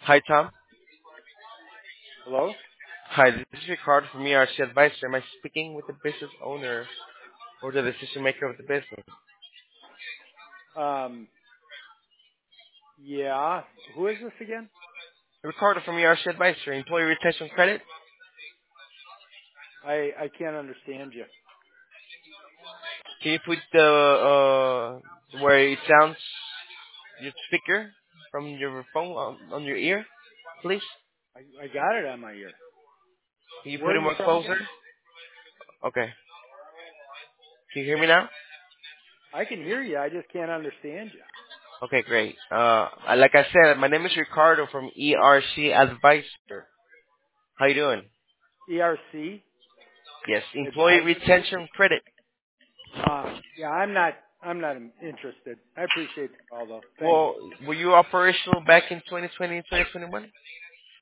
Hi, Tom. Hello? Hi, this is Ricardo from ERC Advisor. Am I speaking with the business owner or the decision maker of the business? Um, yeah. Who is this again? Ricardo from ERC Advisor, Employee Retention Credit. I can't understand you. Can you put the where it sounds your speaker from your phone on your ear, please? I got it on my ear. Can you Where put are it you more from closer? again? Okay. Can you hear me now? I can hear you. I just can't understand Okay, great. Like I said, my name is Ricardo from ERC Advisor. How you doing? you. ERC Yes, Employee advisor. Retention Credit. Yeah, I'm not interested. I appreciate the call though. Thanks. Well, were you operational back in 2020 and 2021?